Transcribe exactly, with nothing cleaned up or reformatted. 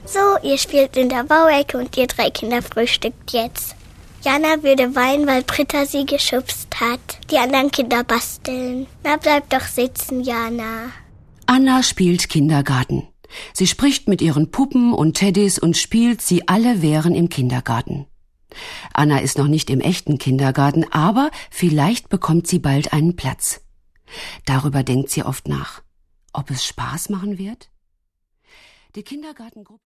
So, ihr spielt in der Bauecke und ihr drei Kinder frühstückt jetzt. Jana würde weinen, weil Britta sie geschubst hat. Die anderen Kinder basteln. Na, bleib doch sitzen, Jana. Anna spielt Kindergarten. Sie spricht mit ihren Puppen und Teddys und spielt, sie alle wären im Kindergarten. Anna ist noch nicht im echten Kindergarten, aber vielleicht bekommt sie bald einen Platz. Darüber denkt sie oft nach. Ob es Spaß machen wird? Die Kindergartengruppe